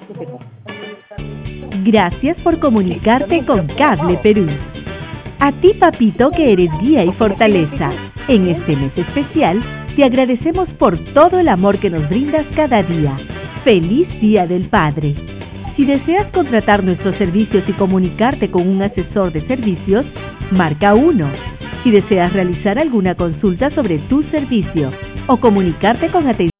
Gracias por comunicarte con Cable Perú. A ti, papito, que eres guía y fortaleza. En este mes especial, te agradecemos por todo el amor que nos brindas cada día. ¡Feliz Día del Padre! Si deseas contratar nuestros servicios y comunicarte con un asesor de servicios, marca 1. Si deseas realizar alguna consulta sobre tu servicio o comunicarte con atención.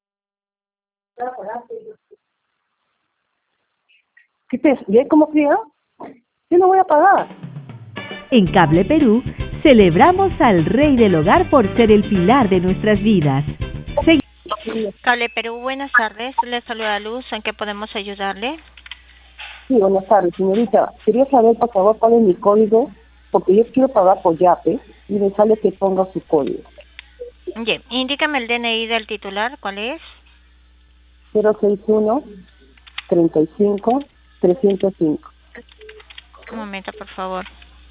¿Qué te? ¿Y cómo fría? Yo no voy a pagar. En Cable Perú, celebramos al Rey del Hogar por ser el pilar de nuestras vidas. Cable Perú, buenas tardes. Le saluda Luz. ¿En qué podemos ayudarle? Sí, buenas tardes, señorita. Quería saber, por favor, cuál es mi código, porque yo quiero pagar por Yape y me sale que ponga su código. Bien, indícame el DNI del titular. ¿Cuál es? 061 35 305. Un momento, por favor.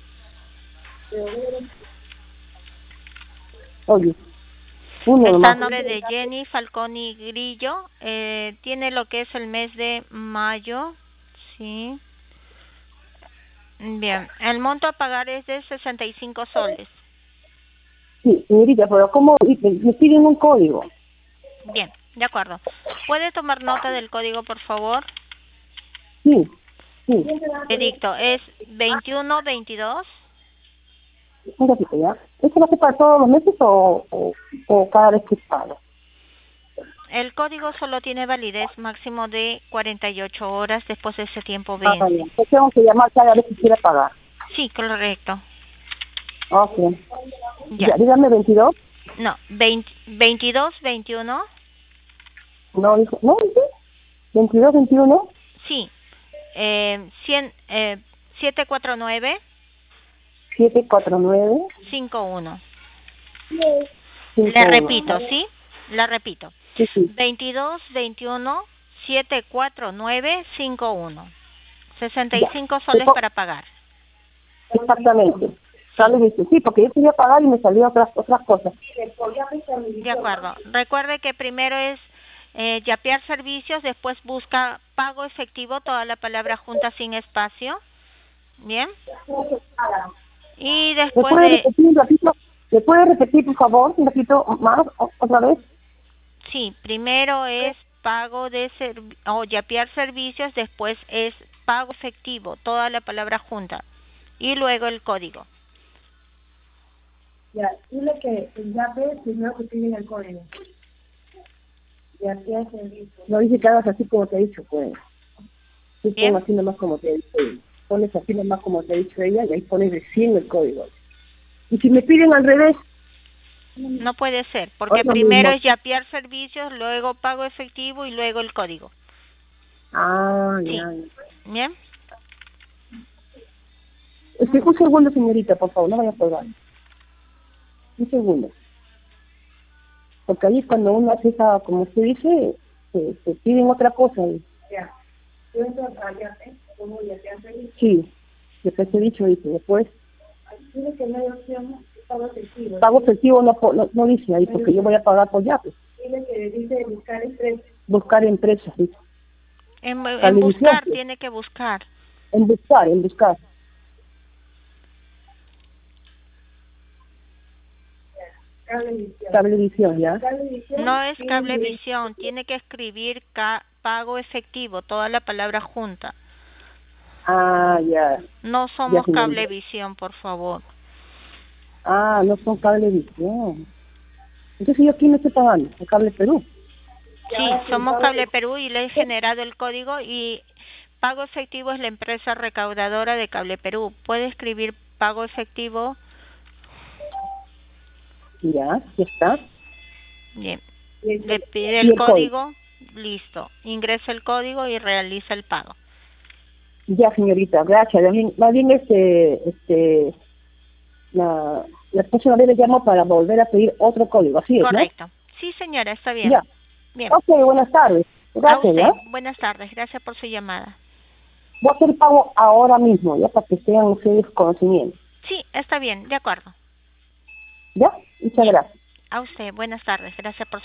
Oye, Está el nombre de Jenny Falconi Grillo. Tiene lo que es el mes de mayo. Sí. Bien, el monto a pagar es de 65 soles. Sí, señorita, pero ¿cómo? Me piden un código. Bien, de acuerdo. ¿Puede tomar nota del código, por favor? Sí, sí. Le dicto, es 2122. Un ratito, ¿ya? ¿Esto va a ser para todos los meses o cada vez que pago? El código solo tiene validez máximo de 48 horas. Después de ese tiempo vence. Bien. Entonces tengo que llamar cada vez que quiera pagar. Sí, correcto. Ok. Ya. Dígame 22. No, 22, 21. No, dijo, no, dice 22, 21. Sí. 749. 749. 51. 51. Le repito, ¿sí? La repito. Sí, sí. 22, 21, 749, 51. 65 soles para pagar. Exactamente. Sale, dice, sí, porque yo quería pagar y me salían otras cosas. De acuerdo. Recuerde que primero es yapear servicios, después busca pago efectivo, toda la palabra junta sin espacio. Bien. Y después ¿Me puede repetir un ratito? ¿Me puede repetir, por favor, un ratito más, otra vez? Sí, primero es pago de o yapear servicios, después es pago efectivo, toda la palabra junta. Y luego el código. Ya, dile que el yape primero que piden el código. Yapear servicio. No dice que hagas así como te he dicho, pues. Tú Bien. pones así nomás como te he dicho. Pones así nomás como te ha dicho ella y ahí pones recién el código. Y si me piden al revés. No puede ser, porque Otra primero mismo. es yapear servicios, luego pago efectivo y luego el código. Ah, Sí. ya. Bien. Un segundo, señorita, por favor, no vaya a colgar. Un segundo. Porque ahí cuando uno hace esa, como usted dice, se piden otra cosa. Ya. Yo entro a yape, como yapear servicio. Sí, después he dicho, dice, después. Dile que no hay opción pago efectivo. Pago efectivo no dice ahí, porque yo voy a pagar por Yape. Dile que dice buscar empresa. Buscar empresas, dice. En Cablevisión, buscar, pues. tiene que buscar. En buscar. Cablevisión, ¿ya? No es cablevisión, tiene que escribir pago efectivo, toda la palabra junta. Ah, ya. No somos cablevisión, por favor. Ah, no son Cablevisión. Entonces yo aquí me estoy pagando, el Cable Perú. Sí, somos Cable Perú y le he generado el código y pago efectivo es la empresa recaudadora de Cable Perú. Puede escribir pago efectivo. Ya está. Bien. Le pide el código, listo. Ingresa el código y realiza el pago. Ya, señorita, gracias. Más bien la próxima vez le llamo para volver a pedir otro código, ¿así es, no? Correcto. Sí, señora, está bien. Ya. Bien. Ok, buenas tardes. Gracias, A usted. ¿ya? Buenas tardes. Gracias por su llamada. Voy a hacer el pago ahora mismo, ya, para que tengan ustedes conocimiento. Sí, está bien, de acuerdo. ¿Ya? Muchas gracias. A usted. Buenas tardes. Gracias por